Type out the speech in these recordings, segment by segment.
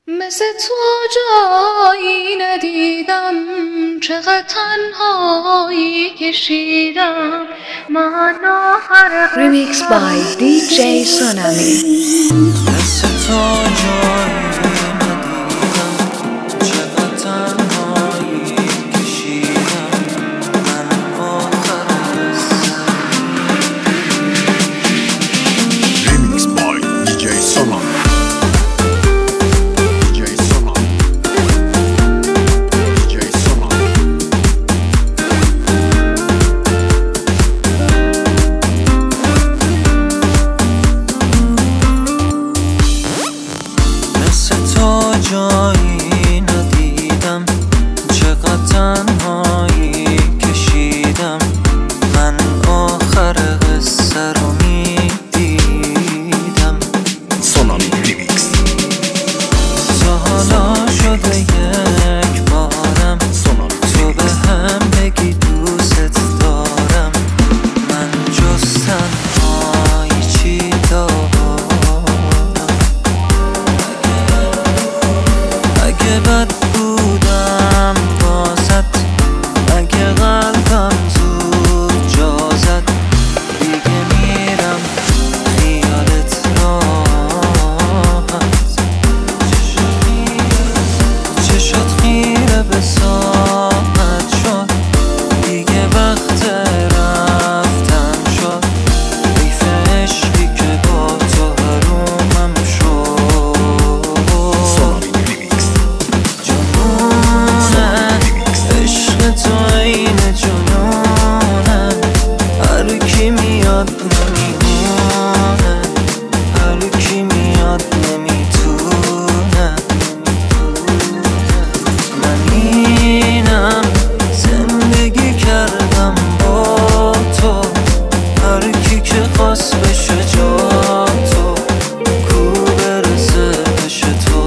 مثل تو جایی ندیدم، چقدر تنهایی کشیدم من آخر Remix by DJ Sonami. مثل تو جایی ندیدم، چقدر تنهایی کشیدم من آخر Remix by DJ Sonami. جایی ندیدم، چقدر تنهایی کشیدم من آخر قصه رو میدیدم. Sonami Remix. تا حالا شده یک بارم تو به هم بگی دوست دارم، من جز تنهایی چی دارم؟ اگه بد بودم واسط، اگه قلبم زود جا زد، دیگه میرم خیالت راحت. چشات خیره به ساعت شد، دیگه وقت رفتن شد. حیف عشقی که با تو حرومم شد. عشق تو این جنونه، هر کی میاد نمیمونه، هر کی میاد نمیتونه. من اینم زندگی کردم با تو، هر کی که خواست بشه جا تو، کو برسه بشه تو.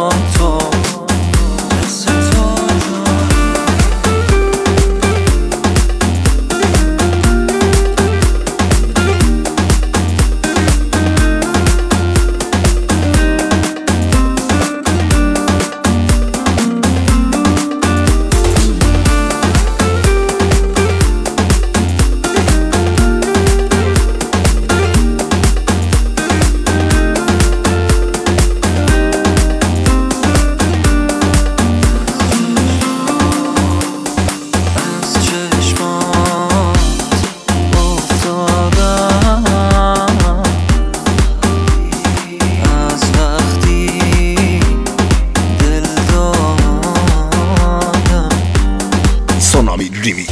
Sonami Remix.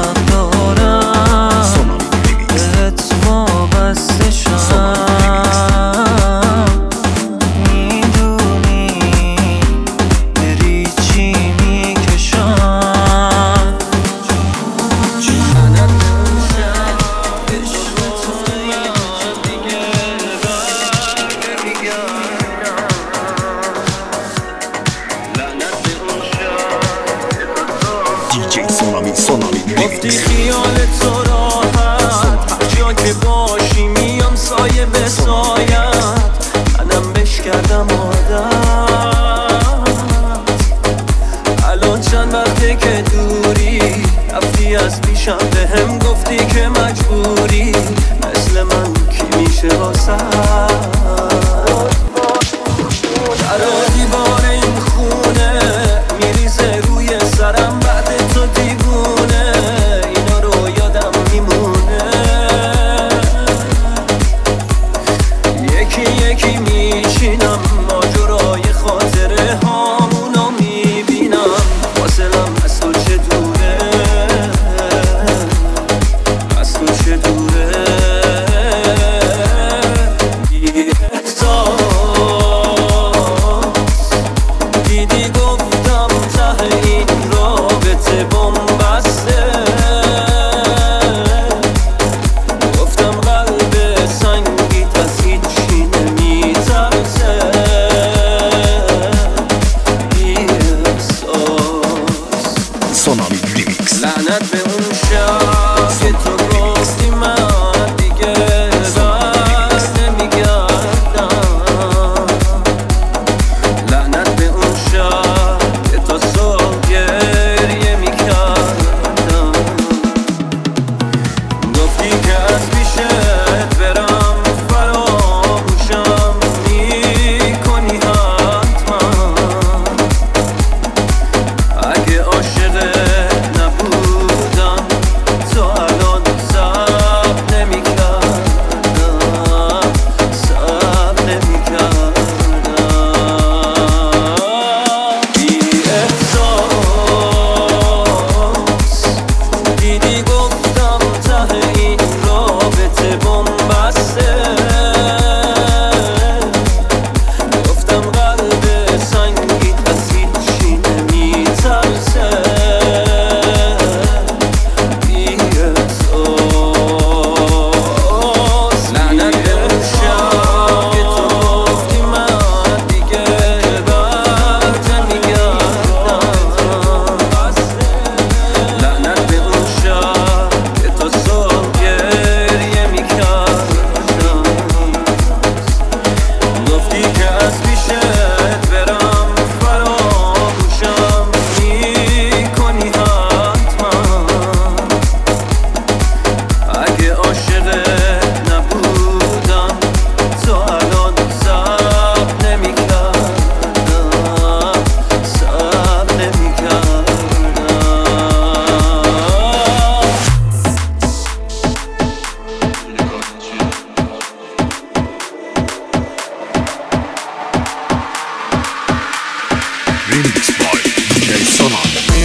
DJ Sonami Remix. گفتی خیال تو راحت، هر جا که باشی میام سایه به سایت. منم بش کردم عادت، الان چند وقته که دوری، رفتی از پیشم بهم گفتی که مجبوری. مثل من کی میشه واسه دیوار این خونه میریزه روی سرم، بعد تو دیوونه اینا رو یادم میمونه. یکی یکی میشینم ماجرای خاطره هامونو میبینم، فاصلم از تو چه دوره.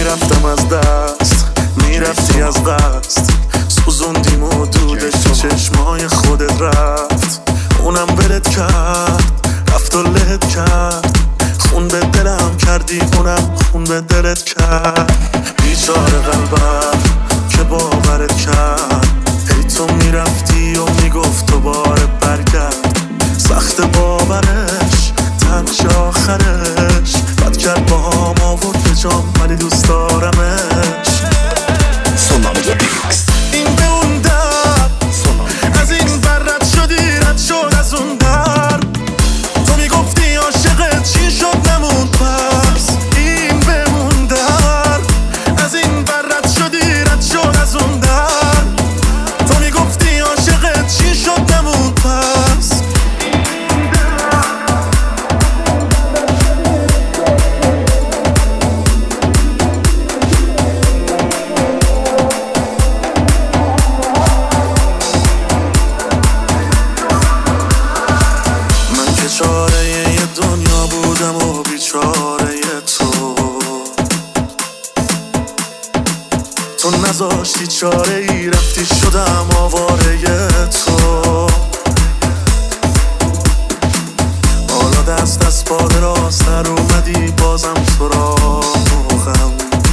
میرفتم از دست، میرفتی از قصد، سوزوندیم و دودش تو چشمای خودت رفت. اونم ولت کرد، رفت و لت کرد، خون به دلم کردی، اونم خون به دلت کرد. بیچاره قلبم که باورت کرد، هی تو میرفتی و میگفت دوباره برگرد. سخت باورش، تنش آخرش، بد کرد با هم آورد به جام، ولی دوست دارمش. سونامی ریمیکس. این به اون در، از این بر رد شدی، رد شد از اون در. تو میگفتی عاشقت، چی شد نموند پس. این به اون در، از این بر رد شدی، رد شد از اون در. تو میگفتی عاشقت، چی شد نموند پس. چاره یه دنیا بودم و بیچاره تو نذاشتی چاره ای، رفتی شدم آواره تو. حالا دست از پا دراز تر اومدی، بازم سراغم.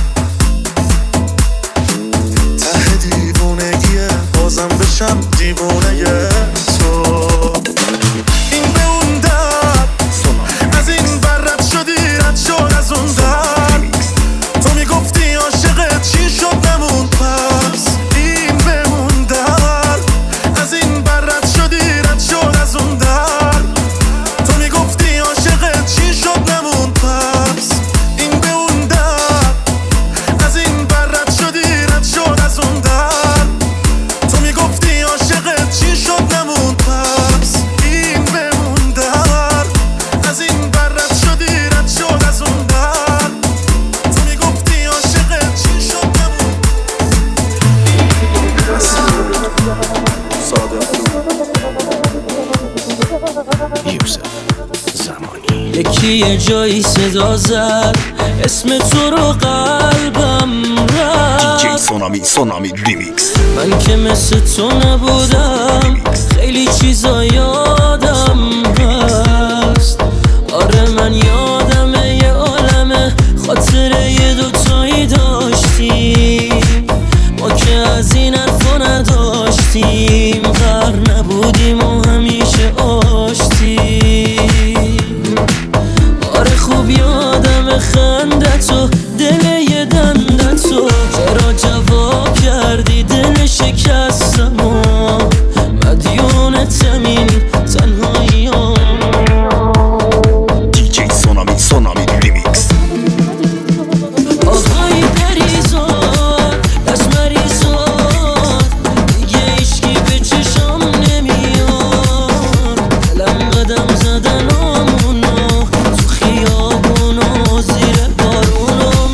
ته دیوونگیه، بازم بشم دیوونه تو. این به اون در، از این بر رد شدی، رد شد از اون در. تو میگفتی عاشقت، چی شد نموند پس. این به اون در، از این بر رد شدی، رد شد از اون در. تو میگفتی عاشقت، چی شد نموند پس. این به اون در، از این بر رد شدی، رد شد از اون در. تو میگفتی عاشقت، چی شد نموند پس. این به اون در، از این بر رد شدی، رد شد از اون در. تو میگفتی عاشقت، چی شد نموند. یوسف زمانی. یکی یه جایی صدا زد، اسم تو رو قلبم دیجی رفت. سونامی ریمیکس. من که مثل تو نبودم، خیلی چیزا یادم هست. آره من یادمه یه عالمه خاطره یه دوتایی داشتیم. ما که از این حرفا نداشتیم، غر نبودیم و همیشه آشتیم. آره خوب یادم خندتو، دل یه دندتو، چرا جواب کردی دل شکستم و مدیونتم این تنهاییام. دیجی سونامی ریمیکس. آقای پریزاد، دست مریزاد، دیگه ایشکی به چشم نمیاد. دلم قدم زدن آمونو، تو خیابونو، زیر بارونو.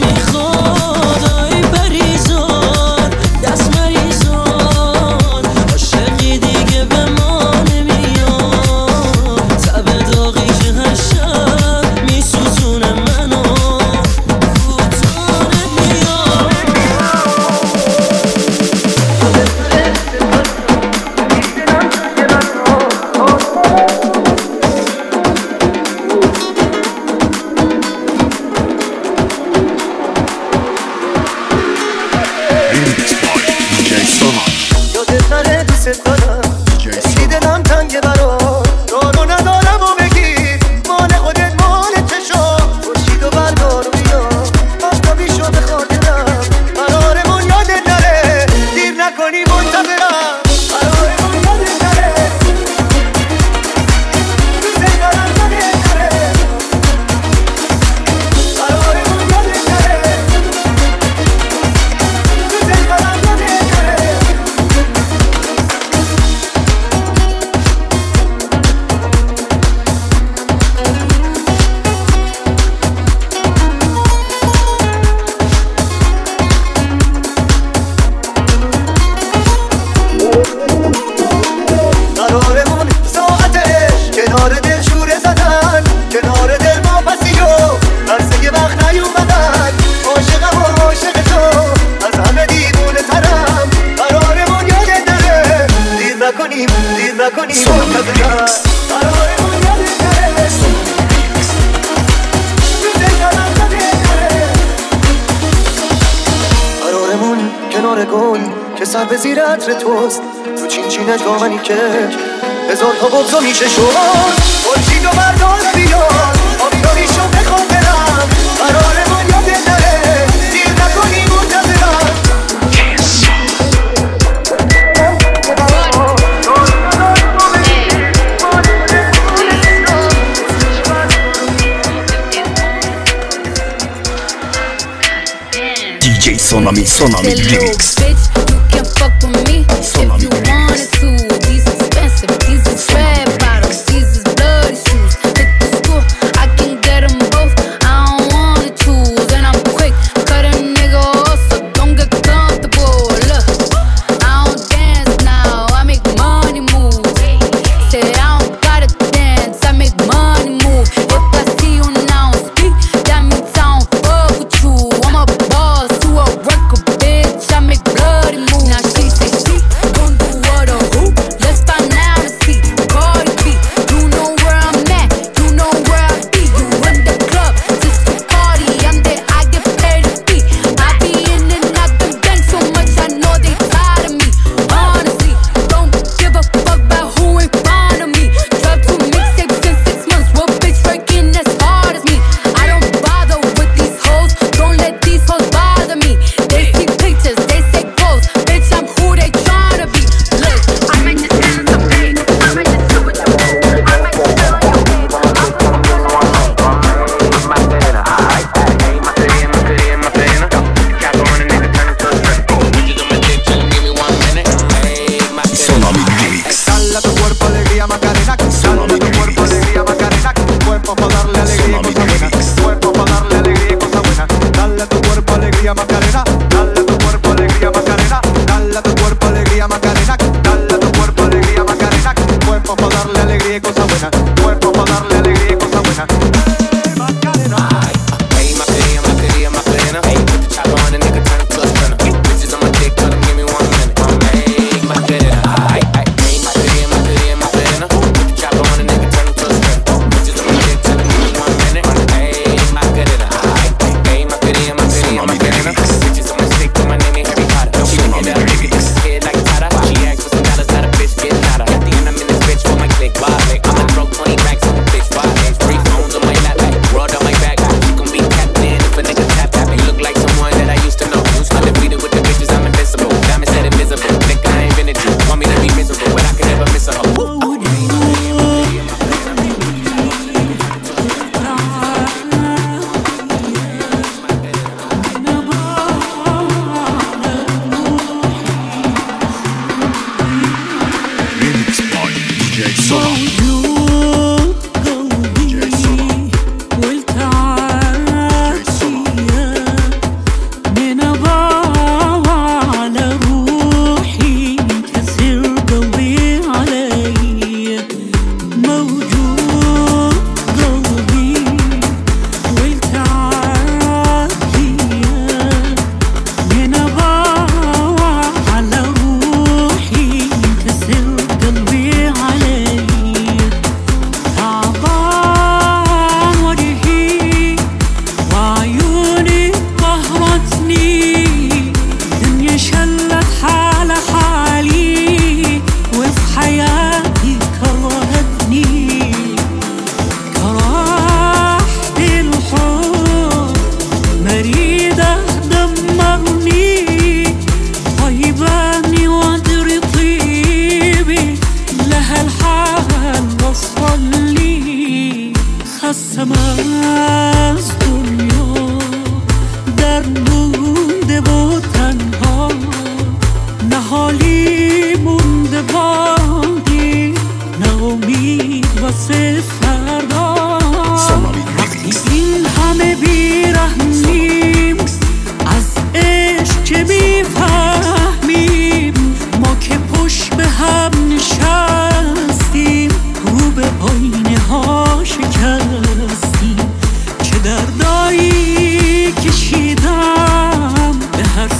نکنی منتظرم قرارمون یادته قرارمون کنار گل که سر به زیر عطر توست تو چین چینه دامنی که هزار تا بغضا میشه شد خورشید و بردار بیاد آبیاریشو بخوام برم قرارمون یادت نره دیر نکنی منتظرم DJ Sonami Remix. Bitch, you can fuck with me if you wanted to. These expensive, these is red bottles, these is bloody shoes. Hit the school, I can get them both. I don't wanna choose, and I'm quick, cut a nigga off, so don't get comfortable. Look, I don't dance now, I make money move. Say I don't gotta dance, I make money move. If I see you now speak, that means I don't fuck with you. I'm a boss to a worker, bitch. I make bloody moves. Now she say she gon' do what or who? Let's find out and see. Cardi B, you know where I'm at, you know where I be. You in the club, just to party. I'm there, I get paid to be. I be in and out the bank so much, I know they tired of me. Honestly, don't give a fuck about who in front of me. Drop 2 mixtapes in 6 months. What bitch working as hard as me? I don't bother with these hoes. Don't let these hoes bother me. They see pictures, they say goals. Bitch, I'm who they tryna be. Look, I might just dance some fake. I might just do what you want. I might just feel your babe. Sonami Remix. Dale a tu cuerpo alegría Macarena, dale a tu cuerpo alegría Macarena, cuerpo pa' darle alegría y cosa buena, cuerpo pa' darle alegría y cosa buena. Dale a tu cuerpo alegría Macarena, dale a tu cuerpo alegría Macarena, dale a tu cuerpo alegría Macarena, dale a tu cuerpo alegría Macarena, cuerpo pa' darle alegría y cosa buena, cuerpo pa' darle alegría y cosa buena. Macarena. Hey, Macarena, Macarena. Hey, put the chopper on a nigga, turn him to a sprinter. Bitches on my dick, tell him give me 1 minute. Hey, Macarena. Hey, Macarena. Put the chopper on a nigga, turn him to a sprinter. Bitches on my dick, tell him give me 1 minute. Hey, Macarena. Hey, Macarena. Bitches on my stick, put my name in Harry Potter. She been hit up, nigga, this is head like Tata. She asked for some dollars, not a bitch, get louder. At the end, I'm in this bitch for my click, violate. I'ma throw 20 racks on the bitch, violate. 3 phones on my lap, world on my back. She gon' be tapped in if a nigga tap. You look like someone that I used to know. Undefeated with the bitches, I'm invincible. Diamond said invisible. Think I ain't invented you. Want me to be miserable, but I can never miss a hoe. Remix by DJ Sonami.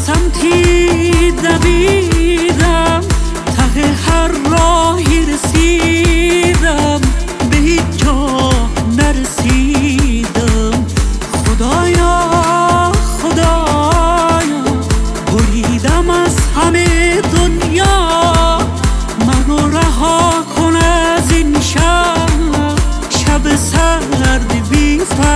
سمتی دویدم ته هر راهی رسیدم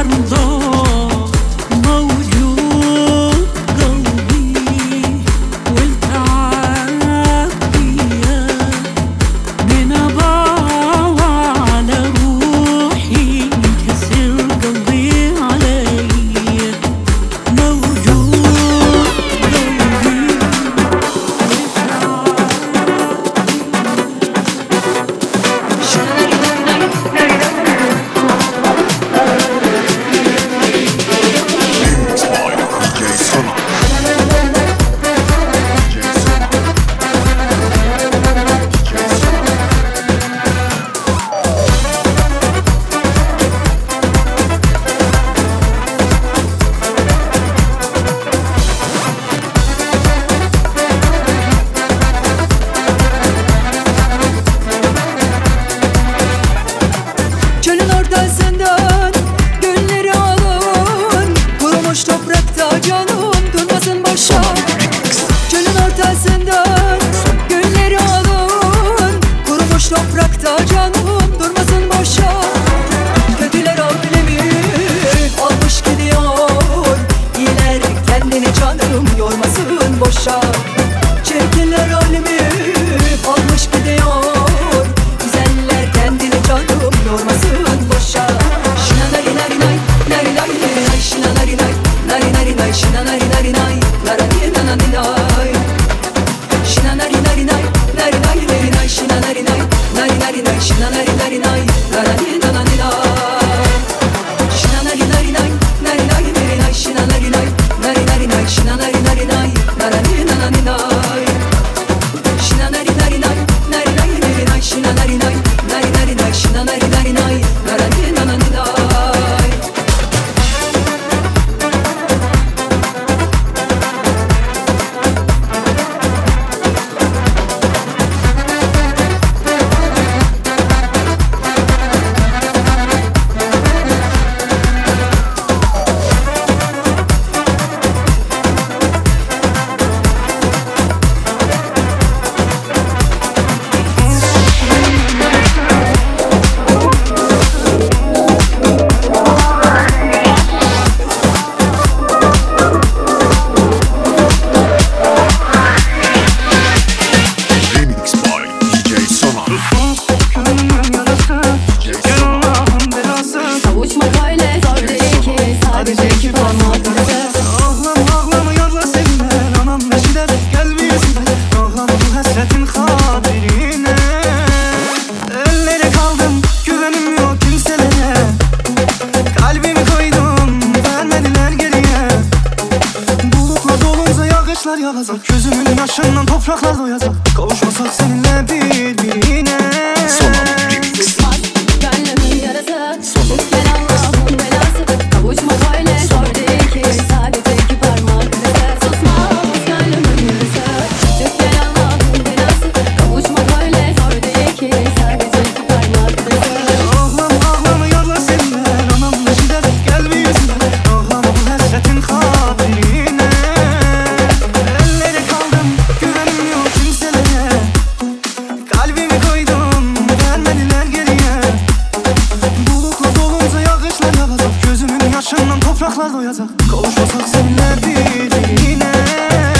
Yaşından topraklar doyacak. Kavuşmasak seninle bir yine.